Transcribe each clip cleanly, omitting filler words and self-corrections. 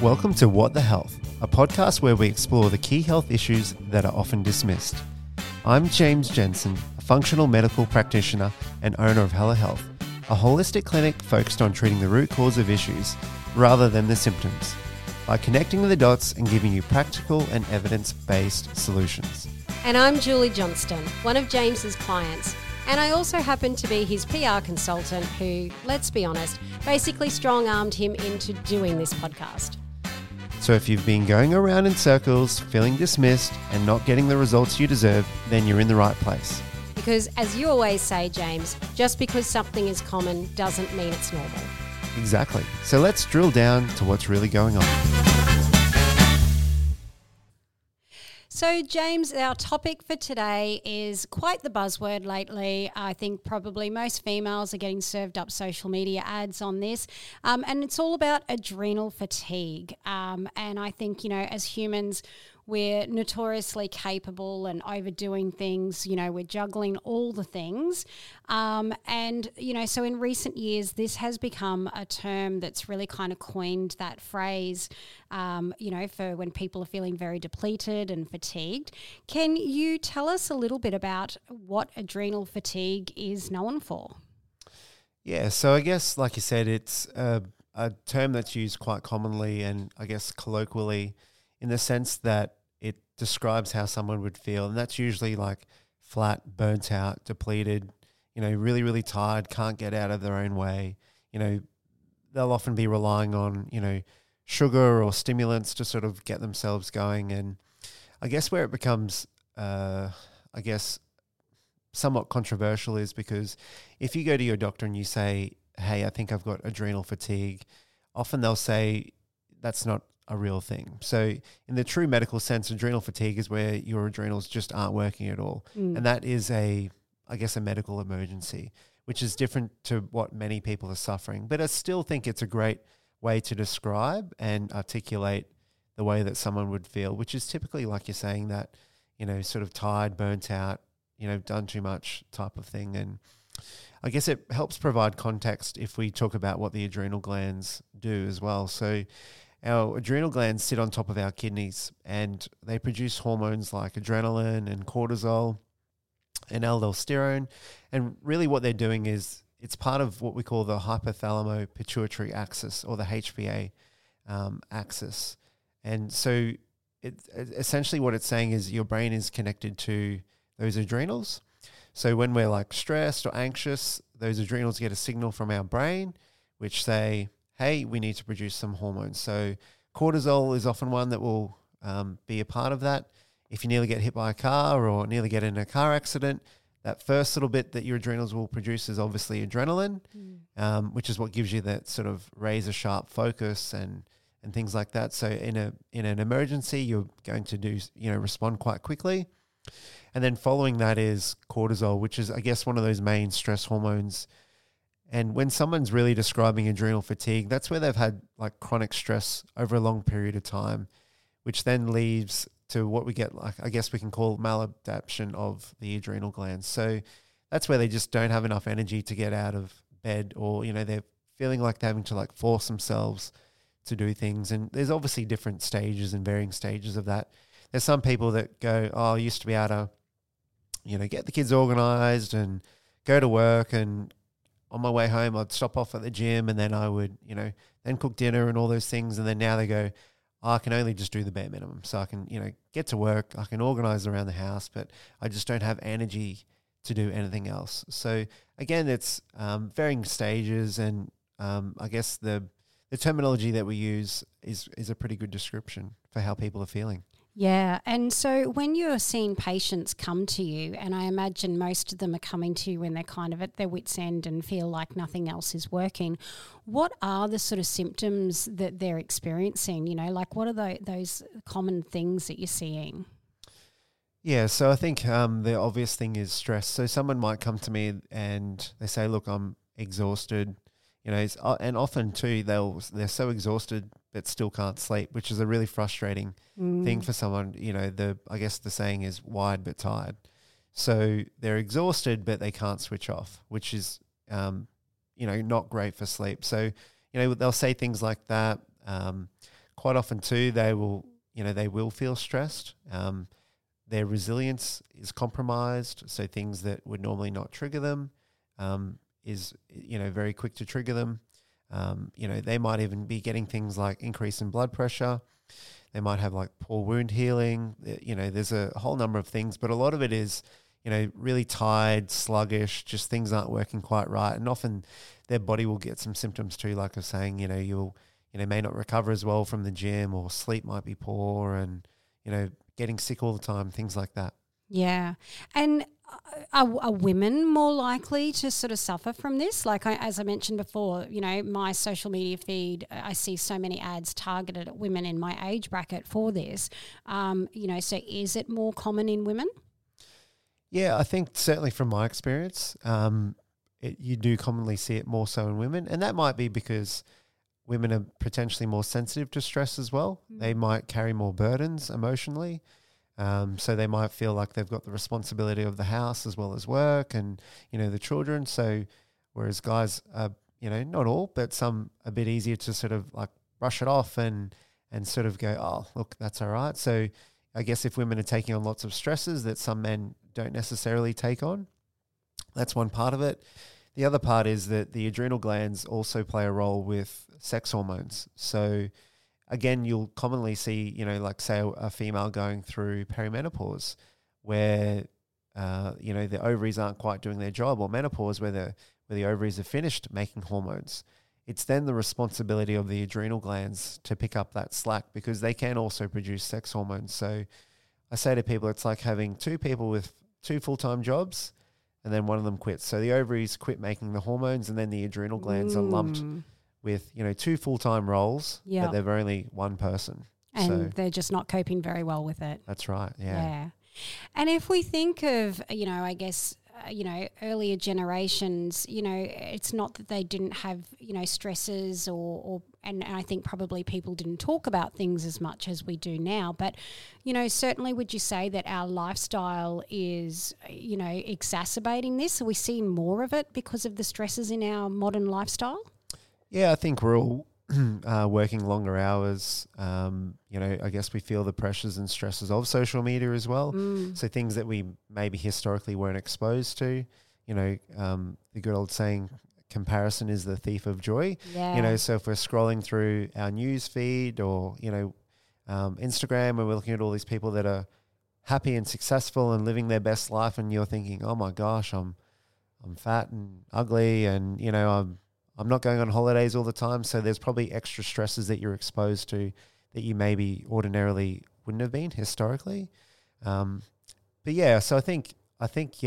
Welcome to What the Health, a podcast where we explore the key health issues that are often dismissed. I'm James Jensen, a functional medical practitioner and owner of Hella Health, a holistic clinic focused on treating the root cause of issues rather than the symptoms, by connecting the dots and giving you practical and evidence-based solutions. And I'm Julie Johnston, one of James's clients. And I also happen to be his PR consultant who, let's be honest, basically strong-armed him into doing this podcast. So if you've been going around in circles, feeling dismissed, and not getting the results you deserve, then you're in the right place. Because as you always say, James, just because something is common doesn't mean it's normal. Exactly. So let's drill down to what's really going on. So, James, our topic for today is quite the buzzword lately. I think probably most females are getting served up social media ads on this. And it's all about adrenal fatigue. And I think, as humans, we're notoriously capable and overdoing things. We're juggling all the things. So in recent years, this has become a term that's really kind of coined that phrase, for when people are feeling very depleted and fatigued. Can you tell us a little bit about what adrenal fatigue is known for? Yeah, so I guess, like you said, it's a term that's used quite commonly and I guess colloquially, in the sense that it describes how someone would feel. And that's usually like flat, burnt out, depleted, really, really tired, can't get out of their own way. They'll often be relying on, sugar or stimulants to sort of get themselves going. And I guess where it becomes, somewhat controversial is because if you go to your doctor and you say, hey, I think I've got adrenal fatigue, often they'll say that's not a real thing. So in the true medical sense, adrenal fatigue is where your adrenals just aren't working at all. And that is a medical emergency, which is different to what many people are suffering. But I still think it's a great way to describe and articulate the way that someone would feel, which is typically, like you're saying, that, sort of tired, burnt out, done too much type of thing. And I guess it helps provide context if we talk about what the adrenal glands do as well. So our adrenal glands sit on top of our kidneys and they produce hormones like adrenaline and cortisol and aldosterone. And really what they're doing is it's part of what we call the hypothalamo-pituitary axis, or the HPA axis. And so essentially what it's saying is your brain is connected to those adrenals. So when we're like stressed or anxious, those adrenals get a signal from our brain which say, hey, we need to produce some hormones. So cortisol is often one that will be a part of that. If you nearly get hit by a car or nearly get in a car accident, that first little bit that your adrenals will produce is obviously adrenaline, which is what gives you that sort of razor sharp focus and things like that. So in an emergency, you're going to respond quite quickly. And then following that is cortisol, which is, I guess, one of those main stress hormones. And when someone's really describing adrenal fatigue, that's where they've had like chronic stress over a long period of time, which then leads to what we get, like, I guess we can call maladaptation of the adrenal glands. So that's where they just don't have enough energy to get out of bed, or, they're feeling like they're having to like force themselves to do things. And there's obviously different stages and varying stages of that. There's some people that go, I used to be able to, get the kids organized and go to work, and on my way home, I'd stop off at the gym and then I would, then cook dinner and all those things. And then now they go, I can only just do the bare minimum. So I can, get to work, I can organize around the house, but I just don't have energy to do anything else. So again, it's varying stages, and I guess the terminology that we use is a pretty good description for how people are feeling. Yeah, and so when you're seeing patients come to you, and I imagine most of them are coming to you when they're kind of at their wit's end and feel like nothing else is working, what are the sort of symptoms that they're experiencing? What are those common things that you're seeing? Yeah, so I think the obvious thing is stress. So someone might come to me and they say, look, I'm exhausted. And often too, they're so exhausted but still can't sleep, which is a really frustrating thing for someone. I guess the saying is wide but tired. So they're exhausted but they can't switch off, which is not great for sleep. So they'll say things like that. quite often too, they will feel stressed. Their resilience is compromised. So things that would normally not trigger them is very quick to trigger them. They might even be getting things like increase in blood pressure. They might have like poor wound healing. There's a whole number of things, but a lot of it is, really tired, sluggish, just things aren't working quite right. And often their body will get some symptoms too, like I was saying, you'll may not recover as well from the gym, or sleep might be poor, and, getting sick all the time, things like that. Yeah. And are women more likely to sort of suffer from this? Like as I mentioned before, my social media feed, I see so many ads targeted at women in my age bracket for this. So is it more common in women? Yeah, I think certainly from my experience, you do commonly see it more so in women. And that might be because women are potentially more sensitive to stress as well. They might carry more burdens emotionally. So they might feel like they've got the responsibility of the house as well as work and, the children. So whereas guys are, not all, but some a bit easier to sort of like brush it off and sort of go, oh, look, that's all right. So I guess if women are taking on lots of stresses that some men don't necessarily take on, that's one part of it. The other part is that the adrenal glands also play a role with sex hormones. So again, you'll commonly see, like say a female going through perimenopause where, the ovaries aren't quite doing their job, or menopause where the ovaries are finished making hormones. It's then the responsibility of the adrenal glands to pick up that slack, because they can also produce sex hormones. So I say to people, it's like having two people with two full-time jobs and then one of them quits. So the ovaries quit making the hormones, and then the adrenal glands are lumped with, two full-time roles, but they're only one person. And they're just not coping very well with it. That's right, yeah. And if we think of, I guess, earlier generations, it's not that they didn't have, stresses and I think probably people didn't talk about things as much as we do now. But, certainly would you say that our lifestyle is, exacerbating this? Are we seeing more of it because of the stresses in our modern lifestyle? Yeah, I think we're all working longer hours. I guess we feel the pressures and stresses of social media as well. So things that we maybe historically weren't exposed to, the good old saying, comparison is the thief of joy. Yeah. So if we're scrolling through our news feed or, Instagram, and we're looking at all these people that are happy and successful and living their best life, and you're thinking, oh my gosh, I'm fat and ugly, and, I'm not going on holidays all the time. So there's probably extra stresses that you're exposed to that you maybe ordinarily wouldn't have been historically. But yeah, so I think our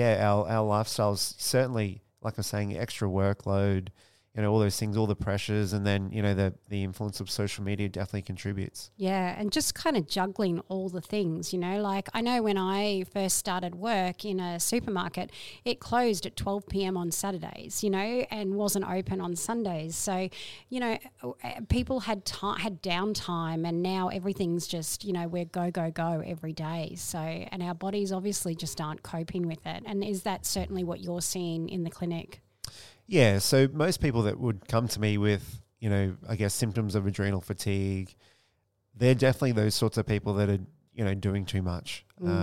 lifestyles certainly, like I was saying, extra workload, all those things, all the pressures, and then, the influence of social media definitely contributes. Yeah, and just kind of juggling all the things, like I know when I first started work in a supermarket, it closed at 12 p.m. on Saturdays, and wasn't open on Sundays. So, people had downtime, and now everything's just, we're go, go, go every day. So, and our bodies obviously just aren't coping with it. And is that certainly what you're seeing in the clinic? Yeah, so most people that would come to me with, I guess symptoms of adrenal fatigue, they're definitely those sorts of people that are, doing too much.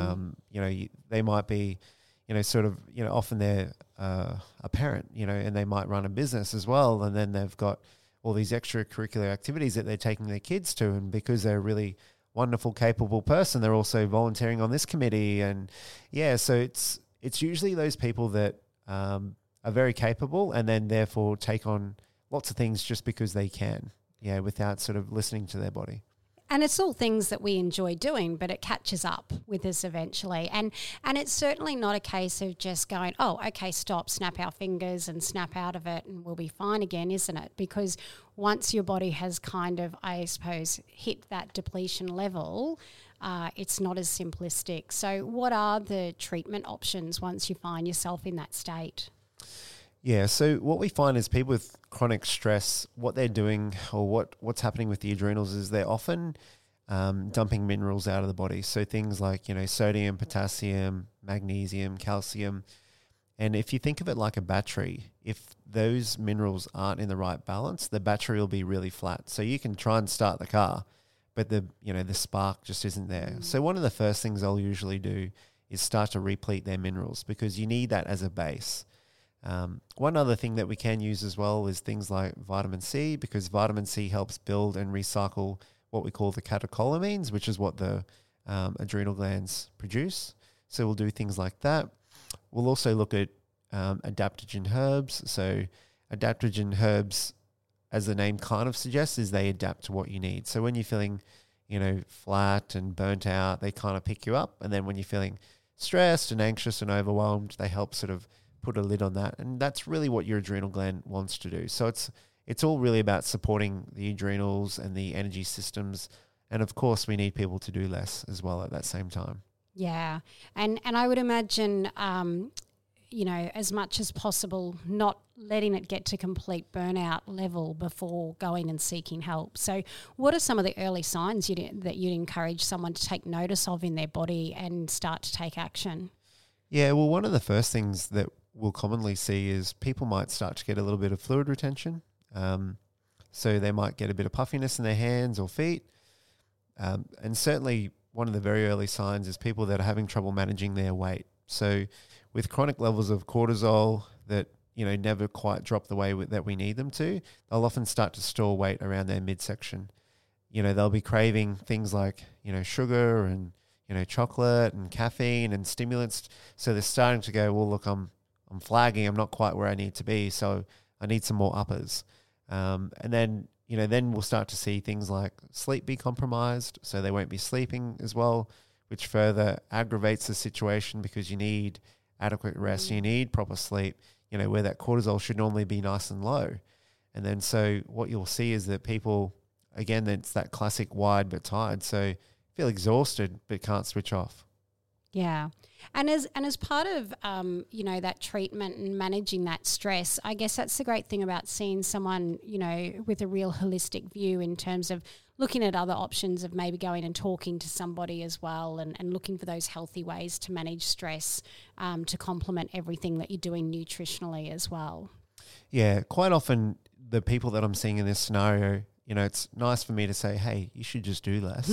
They might be, often they're a parent, and they might run a business as well, and then they've got all these extracurricular activities that they're taking their kids to, and because they're a really wonderful, capable person, they're also volunteering on this committee, and so it's usually those people that are very capable and then therefore take on lots of things just because they can, without sort of listening to their body. And it's all things that we enjoy doing, but it catches up with us eventually. And it's certainly not a case of just going, oh, okay, stop, snap our fingers and snap out of it and we'll be fine again, isn't it? Because once your body has kind of, I suppose, hit that depletion level, it's not as simplistic. So what are the treatment options once you find yourself in that state? Yeah, so what we find is people with chronic stress, what they're doing or what's happening with the adrenals is they're often dumping minerals out of the body. So things like, sodium, potassium, magnesium, calcium. And if you think of it like a battery, if those minerals aren't in the right balance, the battery will be really flat. So you can try and start the car, but the spark just isn't there. So one of the first things I'll usually do is start to replete their minerals, because you need that as a base. One other thing that we can use as well is things like vitamin C, because vitamin C helps build and recycle what we call the catecholamines, which is what the adrenal glands produce. So we'll do things like that. We'll also look at adaptogen herbs. So adaptogen herbs, as the name kind of suggests, is they adapt to what you need. So when you're feeling, flat and burnt out, they kind of pick you up. And then when you're feeling stressed and anxious and overwhelmed, they help sort of put a lid on that. And that's really what your adrenal gland wants to do. So it's all really about supporting the adrenals and the energy systems. And of course, we need people to do less as well at that same time. Yeah. And I would imagine, as much as possible, not letting it get to complete burnout level before going and seeking help. So what are some of the early signs that you'd encourage someone to take notice of in their body and start to take action? Yeah, well, one of the first things that we'll commonly see is people might start to get a little bit of fluid retention. So they might get a bit of puffiness in their hands or feet. And certainly one of the very early signs is people that are having trouble managing their weight. So with chronic levels of cortisol that, never quite drop the way that we need them to, they'll often start to store weight around their midsection. They'll be craving things like, sugar and, chocolate and caffeine and stimulants. So they're starting to go, well, look, I'm flagging. I'm not quite where I need to be. So I need some more uppers. And then, then we'll start to see things like sleep be compromised. So they won't be sleeping as well, which further aggravates the situation, because you need adequate rest. You need proper sleep, where that cortisol should normally be nice and low. And then so what you'll see is that people, again, it's that classic wired but tired. So feel exhausted but can't switch off. Yeah. And as part of, that treatment and managing that stress, I guess that's the great thing about seeing someone, with a real holistic view in terms of looking at other options of maybe going and talking to somebody as well, and looking for those healthy ways to manage stress, to complement everything that you're doing nutritionally as well. Yeah, quite often the people that I'm seeing in this scenario, it's nice for me to say, hey, you should just do less.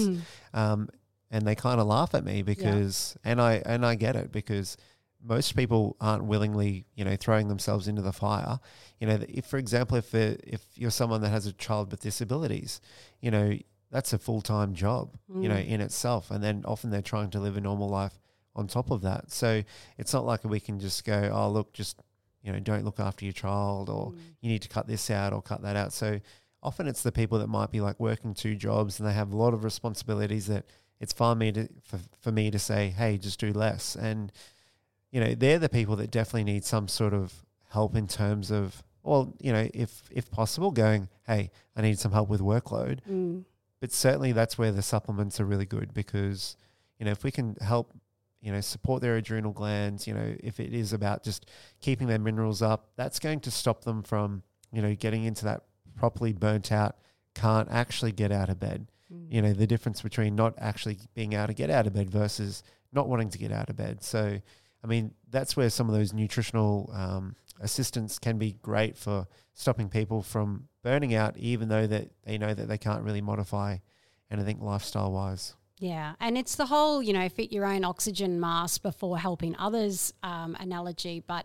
And they kind of laugh at me because, and I get it, because most people aren't willingly, throwing themselves into the fire. If, for example, if you're someone that has a child with disabilities, that's a full-time job, in itself. And then often they're trying to live a normal life on top of that. So it's not like we can just go, oh, look, just, don't look after your child, or you need to cut this out or cut that out. So often it's the people that might be like working 2 jobs and they have a lot of responsibilities that it's fine for me to say, hey, just do less. And, they're the people that definitely need some sort of help in terms of, well, if possible, going, hey, I need some help with workload. But certainly that's where the supplements are really good, because, if we can help, support their adrenal glands, if it is about just keeping their minerals up, that's going to stop them from, getting into that properly burnt out, can't actually get out of bed. The difference between not actually being able to get out of bed versus not wanting to get out of bed. So, I mean, that's where some of those nutritional assistants can be great for stopping people from burning out, even though that they know that they can't really modify anything lifestyle-wise. Yeah, and it's the whole, fit your own oxygen mask before helping others analogy. But,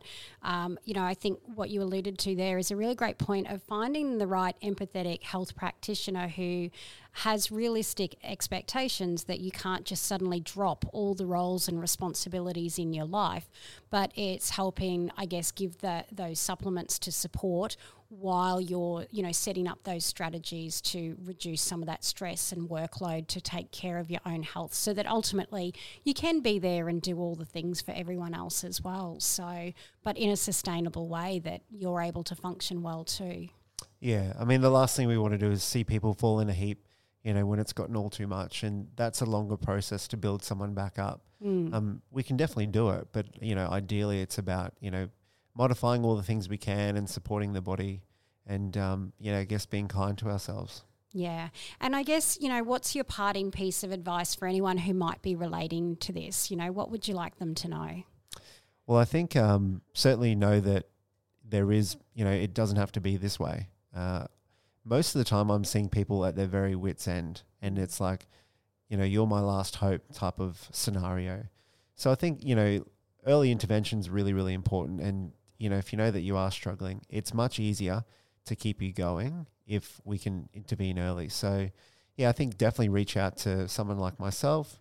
I think what you alluded to there is a really great point of finding the right empathetic health practitioner who has realistic expectations that you can't just suddenly drop all the roles and responsibilities in your life, but it's helping, I guess, give those supplements to support while you're, setting up those strategies to reduce some of that stress and workload to take care of your own health, so that ultimately you can be there and do all the things for everyone else as well. So, but in a sustainable way that you're able to function well too. Yeah. I mean, the last thing we want to do is see people fall in a heap, when it's gotten all too much, and that's a longer process to build someone back up. We can definitely do it, but, ideally it's about, modifying all the things we can and supporting the body and, I guess being kind to ourselves. Yeah. And I guess, what's your parting piece of advice for anyone who might be relating to this? What would you like them to know? Well, I think certainly know that there is, it doesn't have to be this way. most of the time I'm seeing people at their very wits' end, and it's like, you're my last hope type of scenario. So I think, early intervention is really, really important. And, if you know that you are struggling, it's much easier to keep you going if we can intervene early. So, yeah, I think definitely reach out to someone like myself,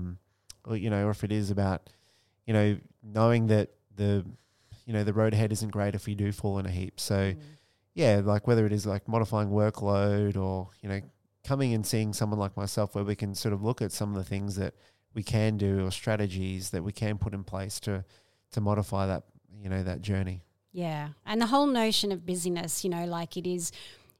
or if it is about, knowing that the road ahead isn't great if we do fall in a heap. So, yeah, like whether it is like modifying workload or, coming and seeing someone like myself where we can sort of look at some of the things that we can do or strategies that we can put in place to modify that, that journey. Yeah. And the whole notion of busyness, like it is,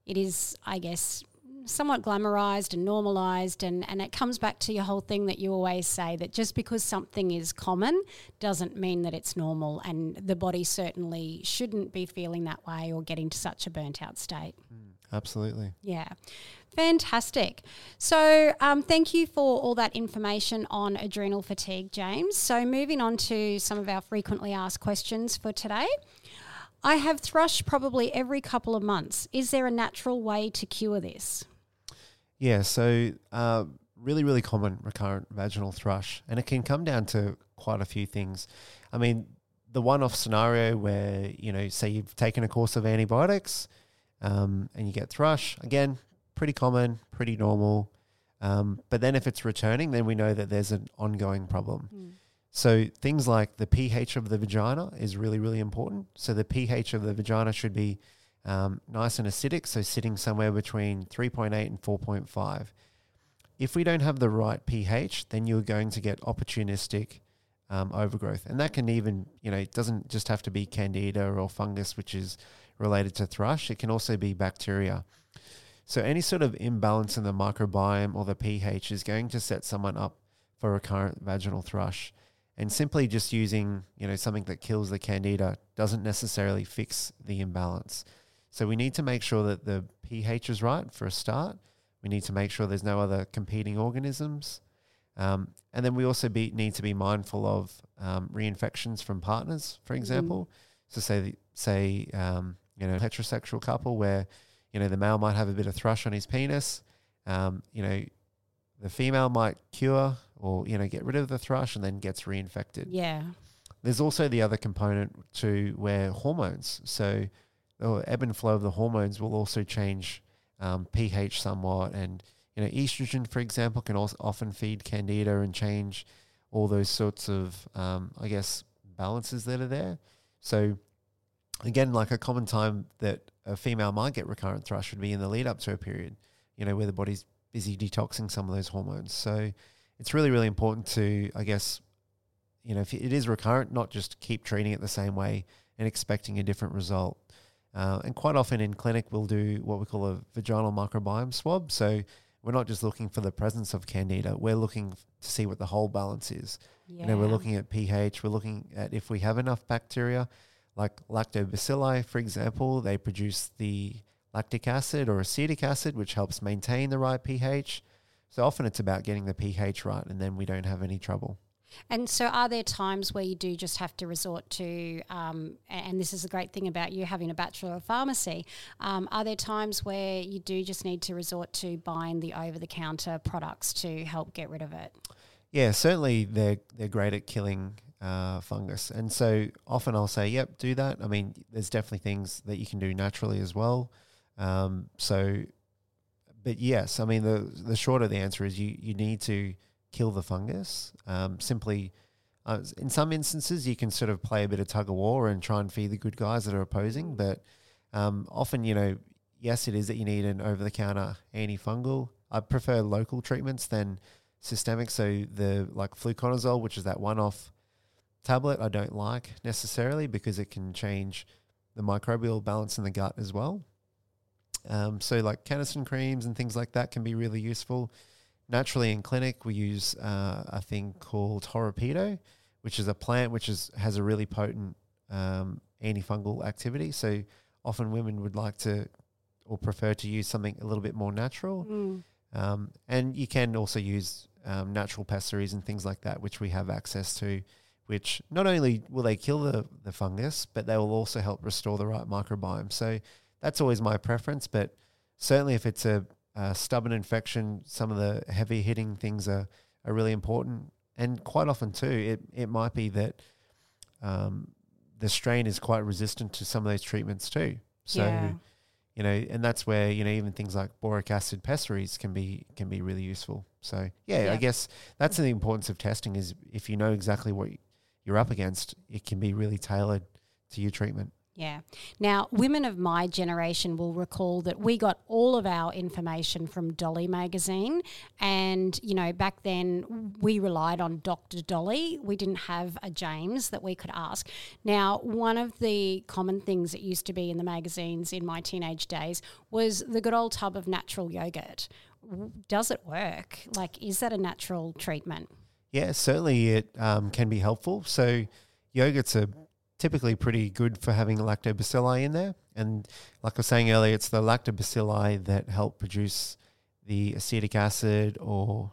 I guess, somewhat glamorized and normalized, and it comes back to your whole thing that you always say, that just because something is common doesn't mean that it's normal, and the body certainly shouldn't be feeling that way or getting to such a burnt out state. Absolutely. Yeah. Fantastic. So thank you for all that information on adrenal fatigue, James. So moving on to some of our frequently asked questions for today. I have thrush probably every couple of months. Is there a natural way to cure this? Yeah, so really, really common recurrent vaginal thrush, and it can come down to quite a few things. I mean, the one-off scenario where, say you've taken a course of antibiotics and you get thrush, again, pretty common, pretty normal. But then if it's returning, then we know that there's an ongoing problem. So things like the pH of the vagina is really, really important. So the pH of the vagina should be nice and acidic, so sitting somewhere between 3.8 and 4.5. If we don't have the right pH, then you're going to get opportunistic overgrowth. And that can even, it doesn't just have to be candida or fungus, which is related to thrush. It can also be bacteria. So any sort of imbalance in the microbiome or the pH is going to set someone up for recurrent vaginal thrush. And simply just using, something that kills the candida doesn't necessarily fix the imbalance. So we need to make sure that the pH is right for a start. We need to make sure there's no other competing organisms. And then we also need to be mindful of reinfections from partners, for example. So say heterosexual couple where, the male might have a bit of thrush on his penis. The female might cure or, get rid of the thrush and then gets reinfected. Yeah. There's also the other component to where hormones, so the ebb and flow of the hormones will also change pH somewhat. And, estrogen, for example, can also often feed candida and change all those sorts of, balances that are there. So again, like a common time that a female might get recurrent thrush would be in the lead up to a period, where the body's busy detoxing some of those hormones. So it's really, really important to, if it is recurrent, not just keep treating it the same way and expecting a different result. And quite often in clinic, we'll do what we call a vaginal microbiome swab. So we're not just looking for the presence of candida, we're looking to see what the whole balance is. Yeah. We're looking at pH, we're looking at if we have enough bacteria, like lactobacilli, for example, they produce the lactic acid or acetic acid, which helps maintain the right pH. So often it's about getting the pH right, and then we don't have any trouble. And so are there times where you do just have to resort to, and this is a great thing about you having a Bachelor of Pharmacy, are there times where you do just need to resort to buying the over-the-counter products to help get rid of it? Yeah, certainly they're great at killing fungus. And so often I'll say, yep, do that. I mean, there's definitely things that you can do naturally as well. But yes, I mean, the short of the answer is you need to kill the fungus. Simply, in some instances, you can sort of play a bit of tug of war and try and feed the good guys that are opposing. But often, yes, it is that you need an over-the-counter antifungal. I prefer local treatments than systemic. So the like fluconazole, which is that one-off tablet, I don't like necessarily because it can change the microbial balance in the gut as well. So like Canesten creams and things like that can be really useful. Naturally in clinic, we use a thing called Horopedo, which is a plant which has a really potent antifungal activity. So often women would like to or prefer to use something a little bit more natural. And you can also use natural pessaries and things like that, which we have access to, which not only will they kill the fungus, but they will also help restore the right microbiome. So that's always my preference. But certainly if it's a stubborn infection, some of the heavy hitting things are really important. And quite often too, it might be that the strain is quite resistant to some of those treatments too. So, and that's where, even things like boric acid pessaries can be really useful. So, I guess that's the importance of testing is if you know exactly what you're up against, it can be really tailored to your treatment. Yeah. Now, women of my generation will recall that we got all of our information from Dolly magazine. And, back then we relied on Dr. Dolly. We didn't have a James that we could ask. Now, one of the common things that used to be in the magazines in my teenage days was the good old tub of natural yogurt. Does it work? Is that a natural treatment? Yeah, certainly it can be helpful. So yogurts are typically pretty good for having lactobacilli in there. And like I was saying earlier, it's the lactobacilli that help produce the acetic acid or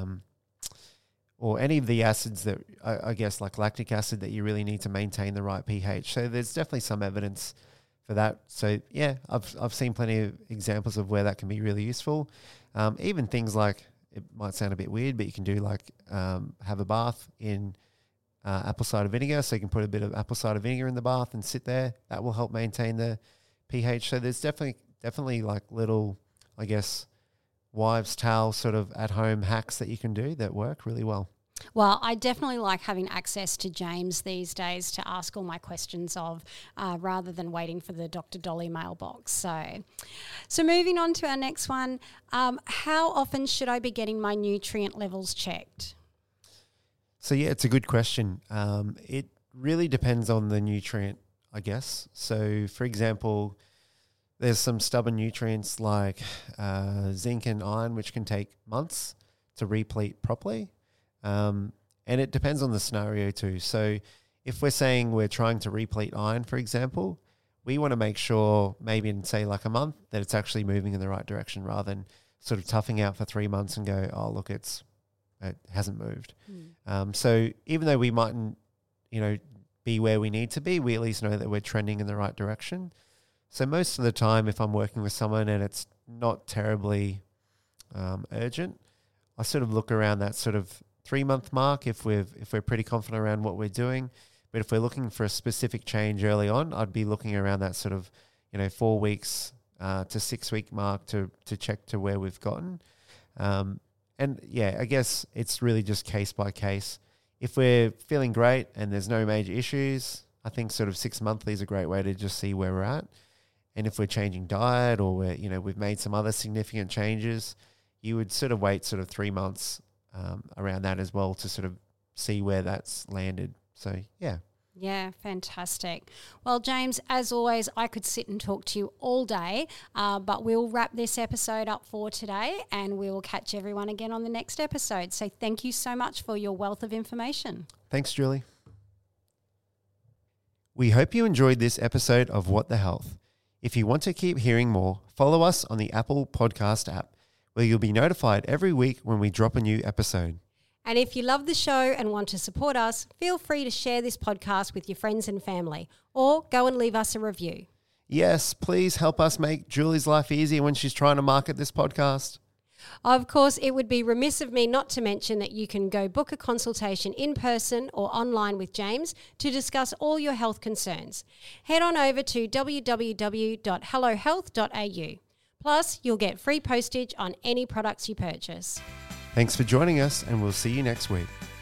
any of the acids that I guess like lactic acid that you really need to maintain the right pH. So there's definitely some evidence for that. So yeah, I've seen plenty of examples of where that can be really useful. Even things like, it might sound a bit weird, but you can do have a bath in apple cider vinegar. So you can put a bit of apple cider vinegar in the bath and sit there. That will help maintain the pH. So there's definitely like little, I guess, wives' towel sort of at home hacks that you can do that work really well. Well, I definitely like having access to James these days to ask all my questions of, rather than waiting for the Dr. Dolly mailbox. So moving on to our next one, how often should I be getting my nutrient levels checked? So yeah, it's a good question. It really depends on the nutrient, I guess. So for example, there's some stubborn nutrients like zinc and iron, which can take months to replete properly. And it depends on the scenario too. So if we're saying we're trying to replete iron, for example, we want to make sure maybe in say like a month that it's actually moving in the right direction rather than sort of toughing out for 3 months and go, oh, look, it hasn't moved. So even though we mightn't, be where we need to be, we at least know that we're trending in the right direction. So most of the time, if I'm working with someone and it's not terribly urgent, I sort of look around that sort of 3-month mark if we're pretty confident around what we're doing. But if we're looking for a specific change early on, I'd be looking around that sort of 4 weeks to 6 week mark to check to where we've gotten. And yeah, I guess it's really just case by case. If we're feeling great and there's no major issues, I think sort of 6 monthly is a great way to just see where we're at. And if we're changing diet or we've made some other significant changes, you would sort of wait sort of 3 months around that as well to sort of see where that's landed. So yeah. Yeah, fantastic. Well, James, as always, I could sit and talk to you all day, but we'll wrap this episode up for today and we will catch everyone again on the next episode. So thank you so much for your wealth of information. Thanks, Julie. We hope you enjoyed this episode of What the Health. If you want to keep hearing more, follow us on the Apple Podcast app, where you'll be notified every week when we drop a new episode. And if you love the show and want to support us, feel free to share this podcast with your friends and family or go and leave us a review. Yes, please help us make Julie's life easier when she's trying to market this podcast. Of course, it would be remiss of me not to mention that you can go book a consultation in person or online with James to discuss all your health concerns. Head on over to www.hellohealth.au. Plus, you'll get free postage on any products you purchase. Thanks for joining us, and we'll see you next week.